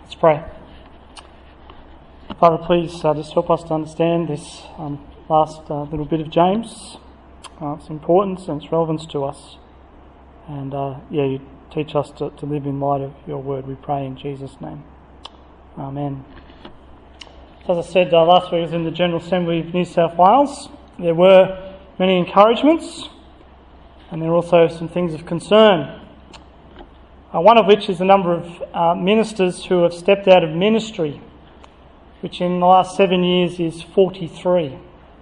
Let's pray. Father, please just help us to understand this last little bit of James, its importance and its relevance to us. And you teach us to live in light of your word, we pray in Jesus' name. Amen. So as I said last week, I was in the General Assembly of New South Wales. There were many encouragements, and there are also some things of concern. One of which is the number of ministers who have stepped out of ministry, which in the last 7 years is 43.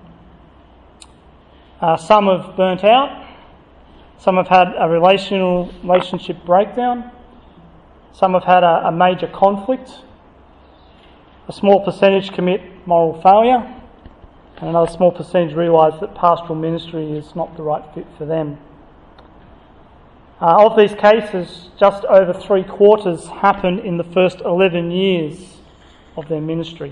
Some have burnt out, some have had a relationship breakdown, some have had a major conflict, a small percentage commit moral failure, and another small percentage realise that pastoral ministry is not the right fit for them. Of these cases, just over 3/4 happened in the first 11 years of their ministry.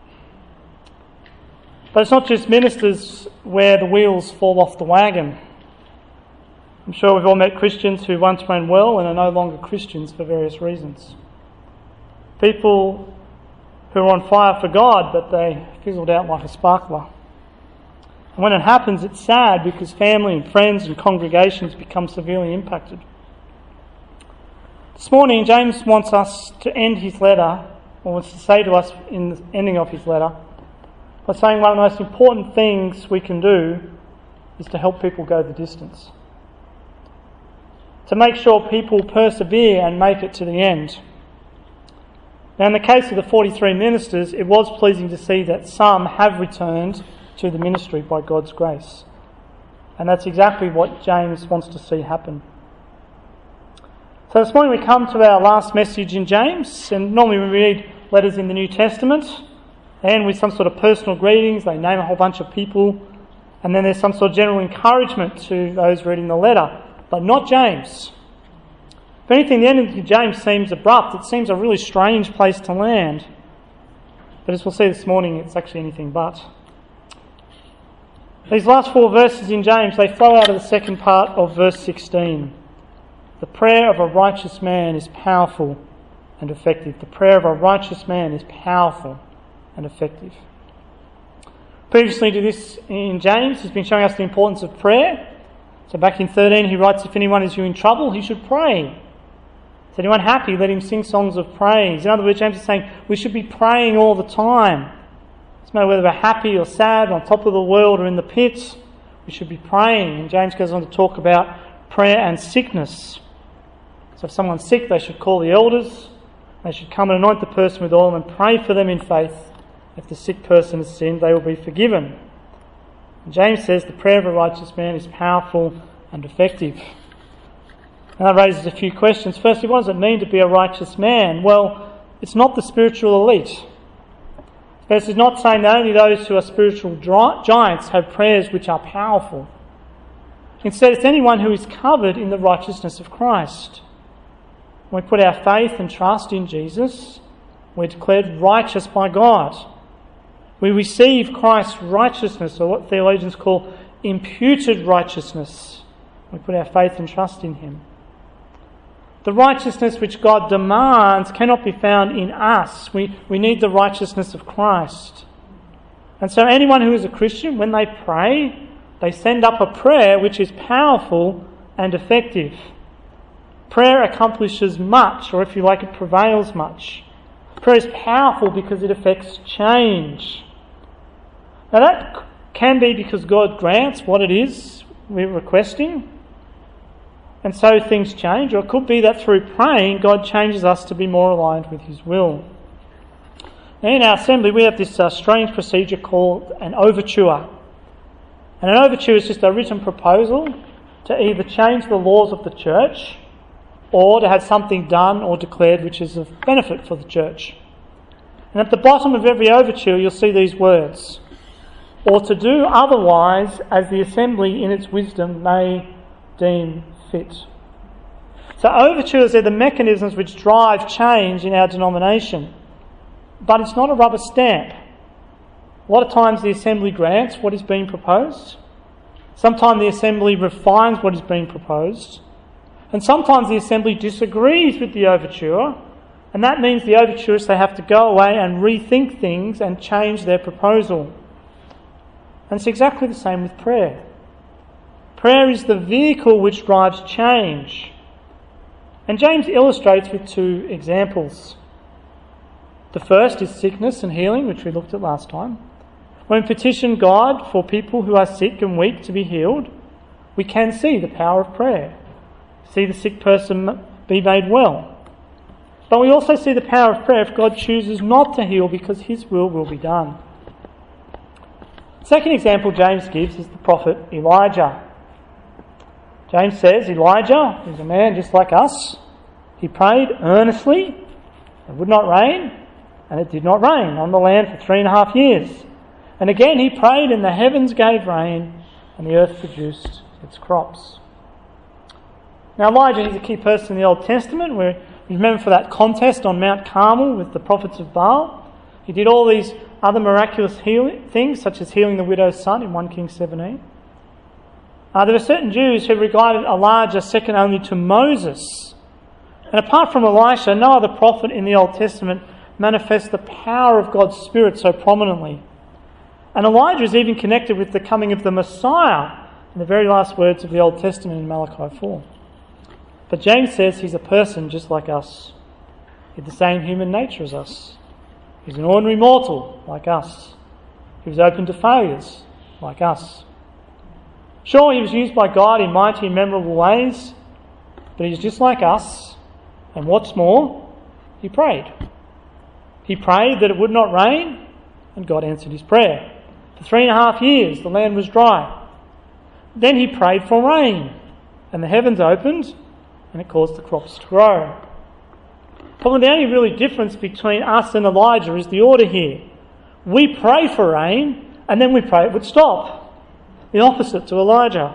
But it's not just ministers where the wheels fall off the wagon. I'm sure we've all met Christians who once ran well and are no longer Christians for various reasons. People who are on fire for God, but they fizzled out like a sparkler. And when it happens, it's sad because family and friends and congregations become severely impacted. This morning, James wants us to end his letter, or wants to say to us in the ending of his letter, by saying one of the most important things we can do is to help people go the distance. To make sure people persevere and make it to the end. Now, in the case of the 43 ministers, it was pleasing to see that some have returned to the ministry by God's grace. And that's exactly what James wants to see happen. So this morning we come to our last message in James, and normally we read letters in the New Testament, and with some sort of personal greetings, they name a whole bunch of people, and then there's some sort of general encouragement to those reading the letter, but not James. If anything, the end of James seems abrupt. It seems a really strange place to land. But as we'll see this morning, it's actually anything but. These last 4 verses in James, they flow out of the second part of verse 16. The prayer of a righteous man is powerful and effective. The prayer of a righteous man is powerful and effective. Previously to this in James, he's been showing us the importance of prayer. So back in 13, he writes, if anyone is in trouble, he should pray. Is anyone happy? Let him sing songs of praise. In other words, James is saying we should be praying all the time. It doesn't matter whether we're happy or sad, on top of the world or in the pits, we should be praying. And James goes on to talk about prayer and sickness. So if someone's sick, they should call the elders. They should come and anoint the person with oil and pray for them in faith. If the sick person has sinned, they will be forgiven. And James says the prayer of a righteous man is powerful and effective. And that raises a few questions. Firstly, what does it mean to be a righteous man? Well, it's not the spiritual elite. This is not saying that only those who are spiritual giants have prayers which are powerful. Instead, it's anyone who is covered in the righteousness of Christ. When we put our faith and trust in Jesus, we're declared righteous by God. We receive Christ's righteousness, or what theologians call imputed righteousness. We put our faith and trust in him. The righteousness which God demands cannot be found in us. We need the righteousness of Christ. And so anyone who is a Christian, when they pray, they send up a prayer which is powerful and effective. Prayer accomplishes much, or if you like, it prevails much. Prayer is powerful because it affects change. Now that can be because God grants what it is we're requesting, and so things change, or it could be that through praying, God changes us to be more aligned with his will. Now in our assembly, we have this strange procedure called an overture. And an overture is just a written proposal to either change the laws of the church or to have something done or declared which is of benefit for the church. And at the bottom of every overture, you'll see these words, or to do otherwise as the assembly in its wisdom may deem fit. So overtures are the mechanisms which drive change in our denomination. But it's not a rubber stamp. A lot of times the assembly grants what is being proposed. Sometimes the assembly refines what is being proposed. And sometimes the assembly disagrees with the overture And that means the overturists, they have to go away and rethink things and change their proposal. And it's exactly the same with prayer. Prayer is the vehicle which drives change. And James illustrates with two examples. The first is sickness and healing, which we looked at last time. When we petition God for people who are sick and weak to be healed, we can see the power of prayer. See the sick person be made well. But we also see the power of prayer if God chooses not to heal because his will be done. The second example James gives is the prophet Elijah. James says Elijah is a man just like us. He prayed earnestly, it would not rain, and it did not rain on the land for 3.5 years. And again he prayed, and the heavens gave rain, and the earth produced its crops. Now Elijah is a key person in the Old Testament. We remember for that contest on Mount Carmel with the prophets of Baal. He did all these other miraculous things, such as healing the widow's son in 1 Kings 17. There were certain Jews who regarded Elijah second only to Moses. And apart from Elisha, no other prophet in the Old Testament manifests the power of God's Spirit so prominently. And Elijah is even connected with the coming of the Messiah in the very last words of the Old Testament in Malachi 4. But James says he's a person just like us. He had the same human nature as us. He's an ordinary mortal like us. He was open to failures like us. Sure, he was used by God in mighty and memorable ways, but he's just like us. And what's more, he prayed. He prayed that it would not rain, and God answered his prayer. For 3.5 years, the land was dry. Then he prayed for rain, and the heavens opened, and it caused the crops to grow. Probably the only really difference between us and Elijah is the order here. We pray for rain, and then we pray it would stop. The opposite to Elijah.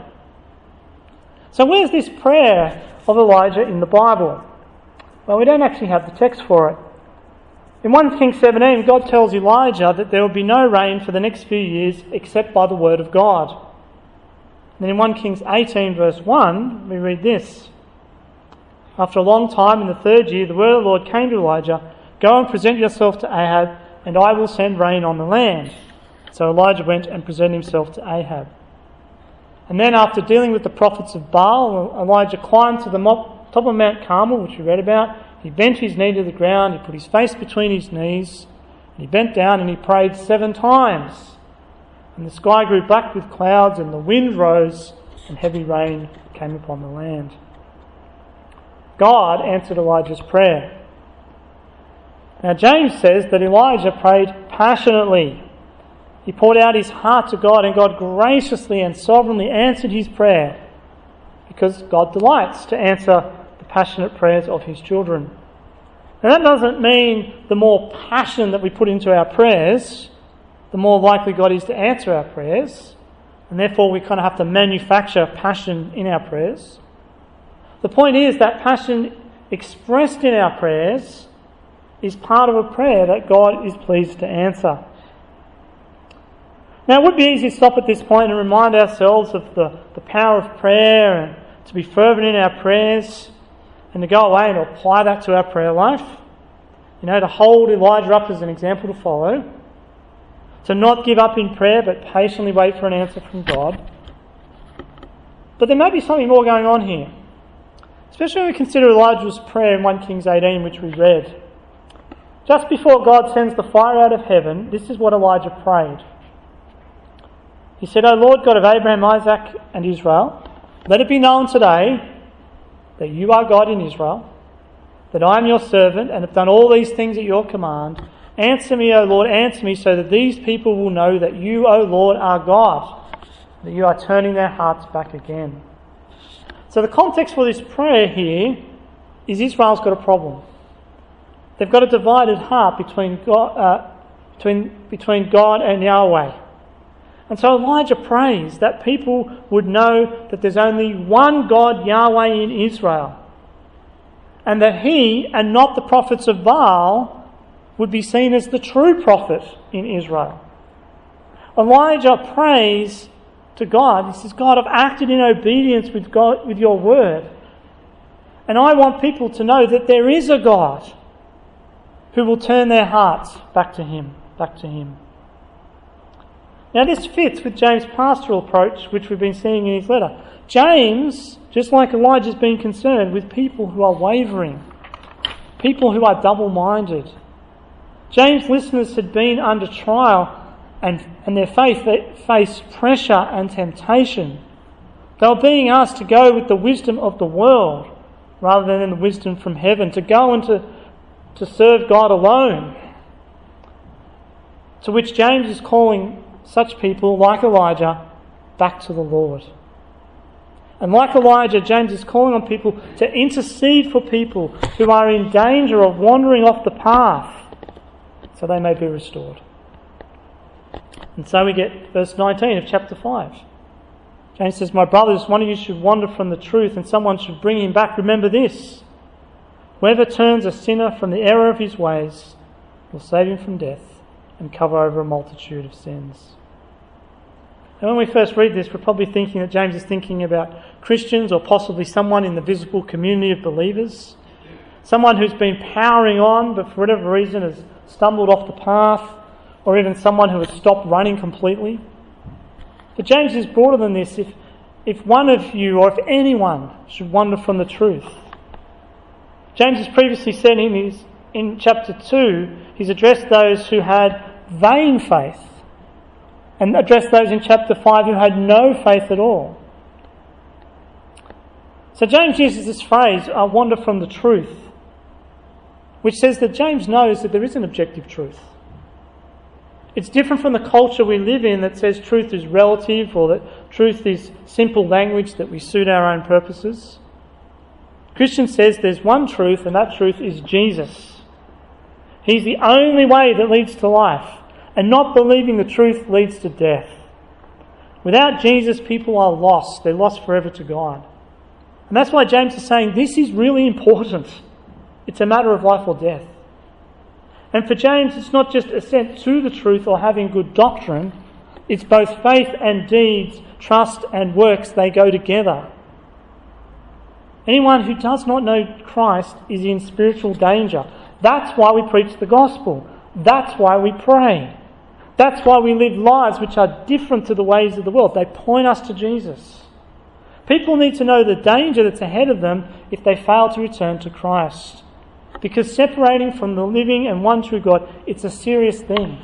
So where's this prayer of Elijah in the Bible? Well, we don't actually have the text for it. In 1 Kings 17, God tells Elijah that there will be no rain for the next few years except by the word of God. And then in 1 Kings 18 verse 1, we read this. After a long time, in the 3rd year, the word of the Lord came to Elijah, "Go and present yourself to Ahab, and I will send rain on the land." So Elijah went and presented himself to Ahab. And then after dealing with the prophets of Baal, Elijah climbed to the top of Mount Carmel, which we read about. He bent his knee to the ground, he put his face between his knees, and he bent down and he prayed 7 times. And the sky grew black with clouds, and the wind rose, and heavy rain came upon the land. God answered Elijah's prayer. Now James says that Elijah prayed passionately. He poured out his heart to God, and God graciously and sovereignly answered his prayer, because God delights to answer the passionate prayers of his children. Now that doesn't mean the more passion that we put into our prayers, the more likely God is to answer our prayers, and therefore we kind of have to manufacture passion in our prayers. The point is that passion expressed in our prayers is part of a prayer that God is pleased to answer. Now, it would be easy to stop at this point and remind ourselves of the power of prayer and to be fervent in our prayers and to go away and apply that to our prayer life. You know, to hold Elijah up as an example to follow. To not give up in prayer but patiently wait for an answer from God. But there may be something more going on here. Especially when we consider Elijah's prayer in 1 Kings 18, which we read. Just before God sends the fire out of heaven, this is what Elijah prayed. He said, "O Lord God of Abraham, Isaac and Israel, let it be known today that you are God in Israel, that I am your servant and have done all these things at your command. Answer me, O Lord, answer me, so that these people will know that you, O Lord, are God, that you are turning their hearts back again." So the context for this prayer here is Israel's got a problem. They've got a divided heart between God and Yahweh. And so Elijah prays that people would know that there's only one God, Yahweh, in Israel, and that he, and not the prophets of Baal, would be seen as the true prophet in Israel. Elijah prays to God. He says, "God, I've acted in obedience with God, with your word. And I want people to know that there is a God, who will turn their hearts back to Him, back to Him. Now this fits with James' pastoral approach, which we've been seeing in his letter. James, just like Elijah's been concerned with people who are wavering, people who are double-minded. James' listeners had been under trial and their faith, they faced pressure and temptation. They were being asked to go with the wisdom of the world rather than the wisdom from heaven, to go and to serve God alone. To which James is calling such people, like Elijah, back to the Lord. And like Elijah, James is calling on people to intercede for people who are in danger of wandering off the path so they may be restored. And so we get verse 19 of chapter 5. James says, "My brothers, one of you should wander from the truth and someone should bring him back. Remember this, whoever turns a sinner from the error of his ways will save him from death and cover over a multitude of sins." And when we first read this, we're probably thinking that James is thinking about Christians or possibly someone in the visible community of believers. Someone who's been powering on but for whatever reason has stumbled off the path, or even someone who has stopped running completely. But James is broader than this. If one of you or if anyone should wander from the truth. James has previously said in chapter 2, he's addressed those who had vain faith, and addressed those in chapter 5 who had no faith at all. So James uses this phrase, wander from the truth, which says that James knows that there is an objective truth. It's different from the culture we live in that says truth is relative, or that truth is simple language that we suit our own purposes. Christian says there's one truth, and that truth is Jesus. He's the only way that leads to life. And not believing the truth leads to death. Without Jesus, people are lost. They're lost forever to God. And that's why James is saying this is really important. It's a matter of life or death. And for James, it's not just assent to the truth or having good doctrine. It's both faith and deeds, trust and works. They go together. Anyone who does not know Christ is in spiritual danger. That's why we preach the gospel. That's why we pray. That's why we live lives which are different to the ways of the world. They point us to Jesus. People need to know the danger that's ahead of them if they fail to return to Christ. Because separating from the living and one true God, it's a serious thing.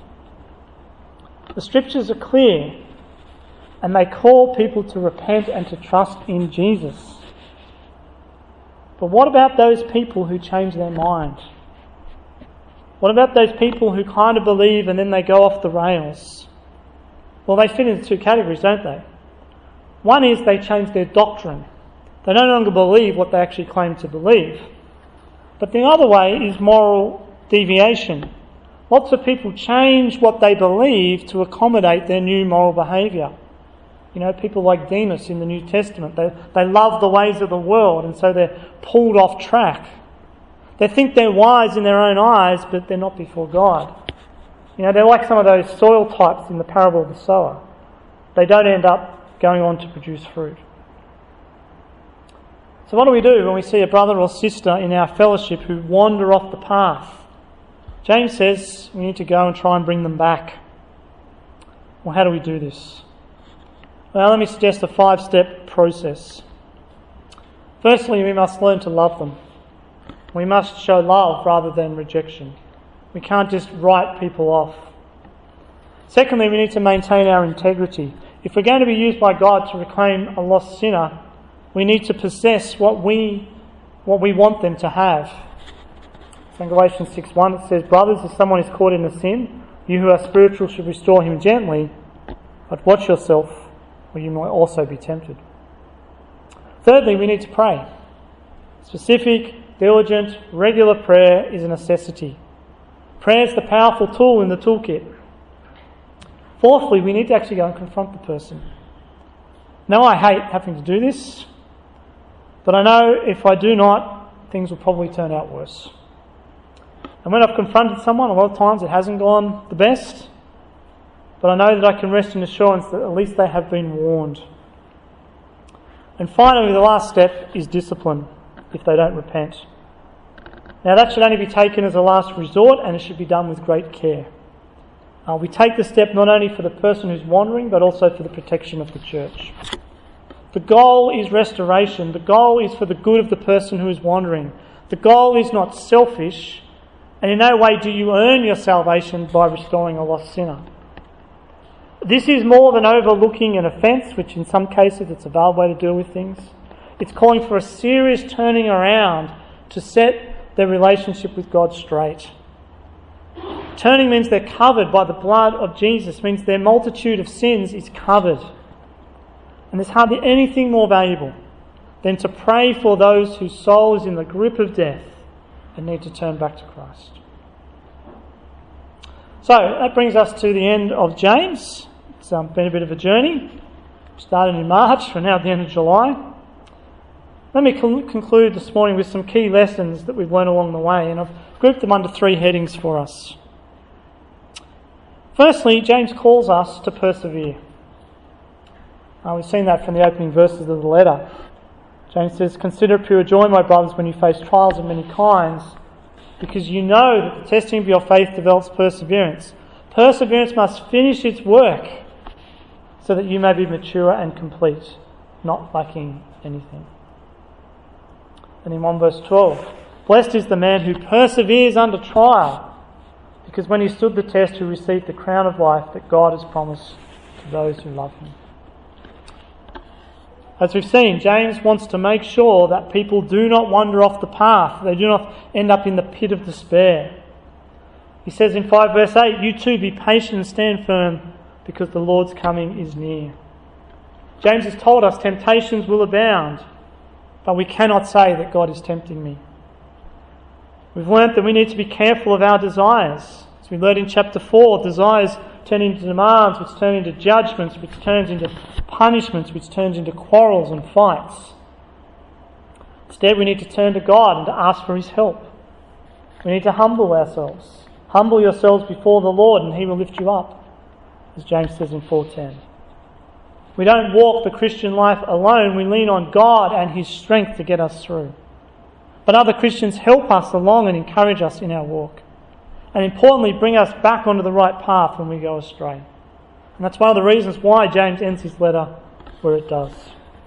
The scriptures are clear, and they call people to repent and to trust in Jesus. But what about those people who change their mind? What about those people who kind of believe and then they go off the rails? Well, they fit into two categories, don't they? One is they change their doctrine. They no longer believe what they actually claim to believe. But the other way is moral deviation. Lots of people change what they believe to accommodate their new moral behaviour. You know, people like Demas in the New Testament, they love the ways of the world, and so they're pulled off track. They think they're wise in their own eyes, but they're not before God. You know, they're like some of those soil types in the parable of the sower. They don't end up going on to produce fruit. So what do we do when we see a brother or sister in our fellowship who wander off the path? James says we need to go and try and bring them back. Well, how do we do this? Well, let me suggest a 5-step process. Firstly, we must learn to love them. We must show love rather than rejection. We can't just write people off. Secondly, we need to maintain our integrity. If we're going to be used by God to reclaim a lost sinner, we need to possess what we want them to have. In Galatians 6:1 it says, "Brothers, if someone is caught in a sin, you who are spiritual should restore him gently, but watch yourself, or you might also be tempted." Thirdly, we need to pray. Specific, diligent, regular prayer is a necessity. Prayer is the powerful tool in the toolkit. Fourthly, we need to actually go and confront the person. Now, I hate having to do this, but I know if I do not, things will probably turn out worse. And when I've confronted someone, a lot of times it hasn't gone the best, but I know that I can rest in assurance that at least they have been warned. And finally, the last step is discipline if they don't repent. Now that should only be taken as a last resort, and it should be done with great care. We take the step not only for the person who's wandering, but also for the protection of the church. The goal is restoration. The goal is for the good of the person who is wandering. The goal is not selfish, and in no way do you earn your salvation by restoring a lost sinner. This is more than overlooking an offence, which in some cases it's a valid way to deal with things. It's calling for a serious turning around to set their relationship with God straight. Turning means they're covered by the blood of Jesus, means their multitude of sins is covered. And there's hardly anything more valuable than to pray for those whose soul is in the grip of death and need to turn back to Christ. So that brings us to the end of James. It's been a bit of a journey. Started in March, we're now at the end of July. Let me conclude this morning with some key lessons that we've learned along the way, and I've grouped them under 3 headings for us. Firstly, James calls us to persevere. We've seen that from the opening verses of the letter. James says, "Consider it pure joy, my brothers, when you face trials of many kinds, because you know that the testing of your faith develops perseverance. Perseverance must finish its work, so that you may be mature and complete, not lacking anything." And in 1 verse 12, "Blessed is the man who perseveres under trial, because when he stood the test, he received the crown of life that God has promised to those who love him." As we've seen, James wants to make sure that people do not wander off the path. They do not end up in the pit of despair. He says in 5 verse 8, "You too be patient and stand firm, because the Lord's coming is near." James has told us temptations will abound, but we cannot say that God is tempting me. We've learnt that we need to be careful of our desires. As we learned in chapter 4, desires turn into demands, which turn into judgments, which turns into punishments, which turns into quarrels and fights. Instead, we need to turn to God and to ask for his help. We need to humble ourselves. Humble yourselves before the Lord and he will lift you up, as James says in 4:10. We don't walk the Christian life alone. We lean on God and his strength to get us through. But other Christians help us along and encourage us in our walk. And importantly, bring us back onto the right path when we go astray. And that's one of the reasons why James ends his letter where it does.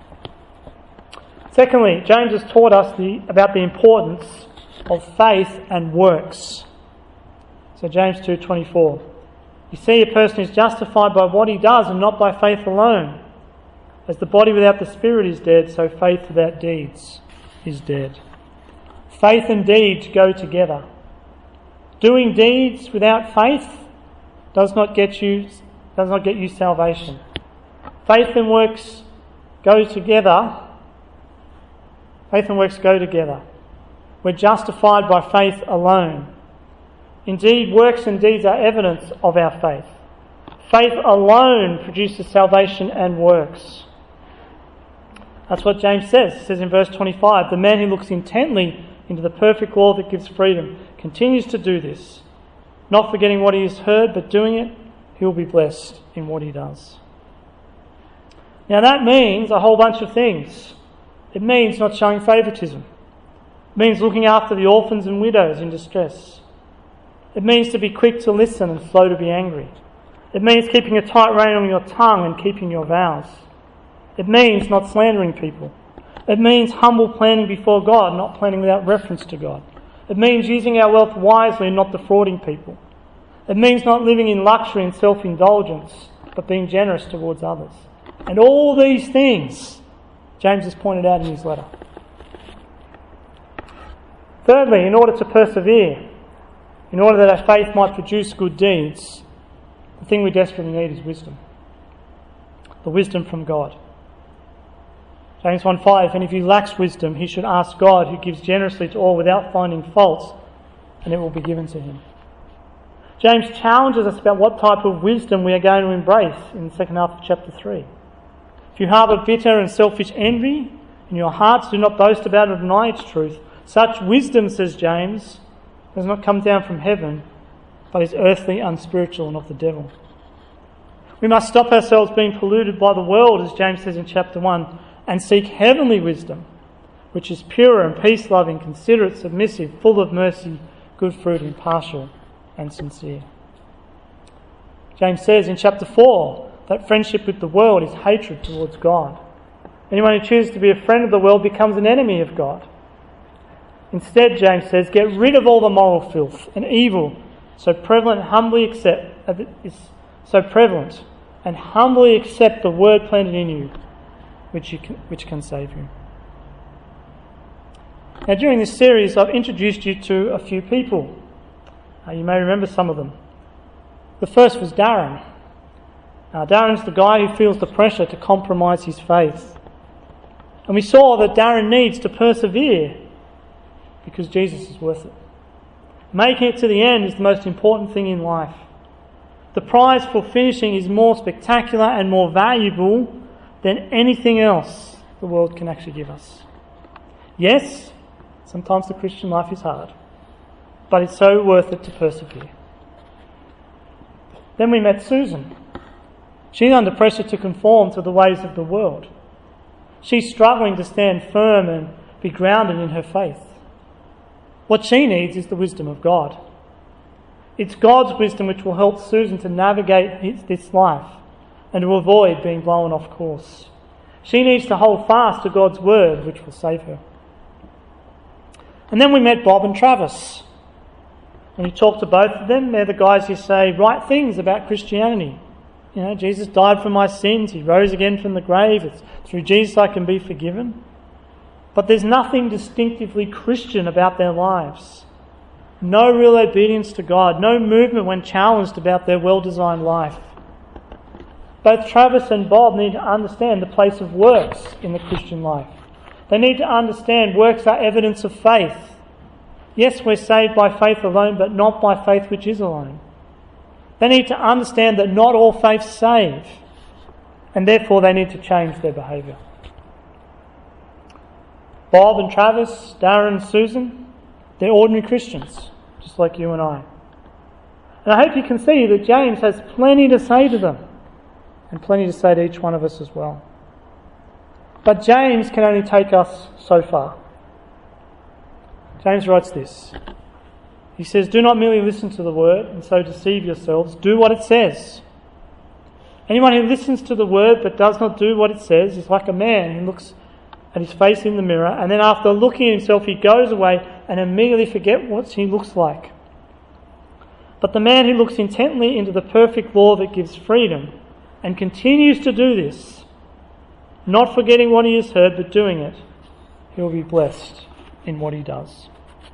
Secondly, James has taught us about the importance of faith and works. So James 2:24. "You see, a person is justified by what he does and not by faith alone. As the body without the spirit is dead, so faith without deeds is dead." Faith and deeds go together. Doing deeds without faith does not get you salvation. Faith and works go together. Faith and works go together. We're justified by faith alone. Indeed, works and deeds are evidence of our faith. Faith alone produces salvation and works. That's what James says. He says in verse 25, "The man who looks intently into the perfect law that gives freedom continues to do this, not forgetting what he has heard, but doing it, he will be blessed in what he does." Now that means a whole bunch of things. It means not showing favouritism. It means looking after the orphans and widows in distress. It means to be quick to listen and slow to be angry. It means keeping a tight rein on your tongue and keeping your vows. It means not slandering people. It means humble planning before God, not planning without reference to God. It means using our wealth wisely and not defrauding people. It means not living in luxury and self-indulgence, but being generous towards others. And all these things, James has pointed out in his letter. Thirdly, in order to persevere, in order that our faith might produce good deeds, the thing we desperately need is wisdom. The wisdom from God. James 1:5, "And if he lacks wisdom, he should ask God, who gives generously to all without finding fault, and it will be given to him." James challenges us about what type of wisdom we are going to embrace in the second half of chapter 3. "If you harbour bitter and selfish envy in your hearts, do not boast about it or deny its truth. Such wisdom," says James, "does not come down from heaven, but is earthly, unspiritual, and of the devil." We must stop ourselves being polluted by the world, as James says in chapter 1, and seek heavenly wisdom, which is pure and peace-loving, considerate, submissive, full of mercy, good fruit, impartial and sincere. James says in chapter 4 that friendship with the world is hatred towards God. Anyone who chooses to be a friend of the world becomes an enemy of God. Instead, James says, get rid of all the moral filth and evil so prevalent and humbly accept the word planted in you, which can save you. Now, during this series, I've introduced you to a few people. You may remember some of them. The first was Darren. Darren's the guy who feels the pressure to compromise his faith. And we saw that Darren needs to persevere because Jesus is worth it. Making it to the end is the most important thing in life. The prize for finishing is more spectacular and more valuable than anything else the world can actually give us. Yes, sometimes the Christian life is hard, but it's so worth it to persevere. Then we met Susan. She's under pressure to conform to the ways of the world. She's struggling to stand firm and be grounded in her faith. What she needs is the wisdom of God. It's God's wisdom which will help Susan to navigate this life and to avoid being blown off course. She needs to hold fast to God's word, which will save her. And then we met Bob and Travis. When you talk to both of them, they're the guys who say right things about Christianity. You know, Jesus died for my sins, he rose again from the grave, it's through Jesus I can be forgiven. But there's nothing distinctively Christian about their lives. No real obedience to God, no movement when challenged about their well-designed life. Both Travis and Bob need to understand the place of works in the Christian life. They need to understand works are evidence of faith. Yes, we're saved by faith alone, but not by faith which is alone. They need to understand that not all faiths save, and therefore they need to change their behaviour. Bob and Travis, Darren and Susan, they're ordinary Christians, just like you and I. And I hope you can see that James has plenty to say to them, and plenty to say to each one of us as well. But James can only take us so far. James writes this. He says, do not merely listen to the word and so deceive yourselves. Do what it says. Anyone who listens to the word but does not do what it says is like a man who looks at his face in the mirror and then after looking at himself he goes away and immediately forgets what he looks like. But the man who looks intently into the perfect law that gives freedom and continues to do this, not forgetting what he has heard but doing it, he will be blessed in what he does.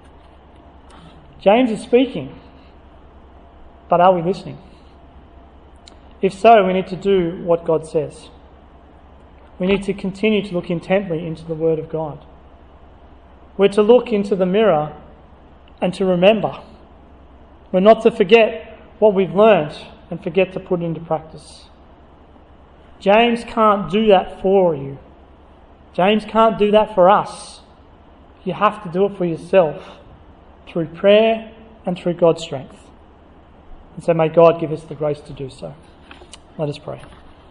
James is speaking, but are we listening? If so, we need to do what God says. We need to continue to look intently into the Word of God. We're to look into the mirror and to remember. We're not to forget what we've learnt and forget to put it into practice. James can't do that for you. James can't do that for us. You have to do it for yourself through prayer and through God's strength. And so may God give us the grace to do so. Let us pray.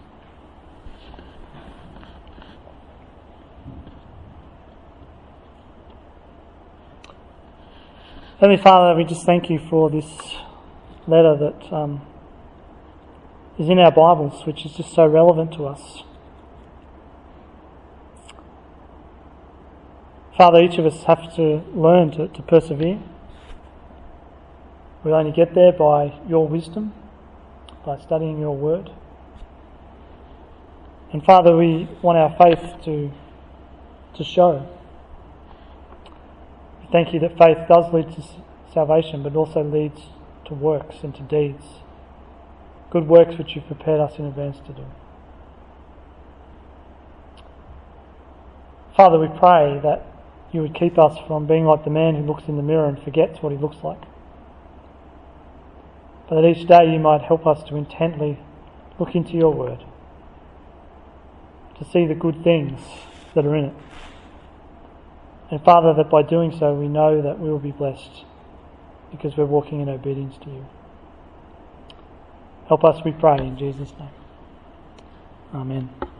Heavenly Father, we just thank you for this letter that is in our Bibles, which is just so relevant to us. Father, each of us have to learn to persevere. We'll only get there by your wisdom, by studying your word. And Father, we want our faith to show. We thank you that faith does lead to salvation, but also leads to works and to deeds. Good works which you've prepared us in advance to do. Father, we pray that you would keep us from being like the man who looks in the mirror and forgets what he looks like. But that each day you might help us to intently look into your word, to see the good things that are in it. And Father, that by doing so we know that we will be blessed because we're walking in obedience to you. Help us, we pray, in Jesus' name. Amen.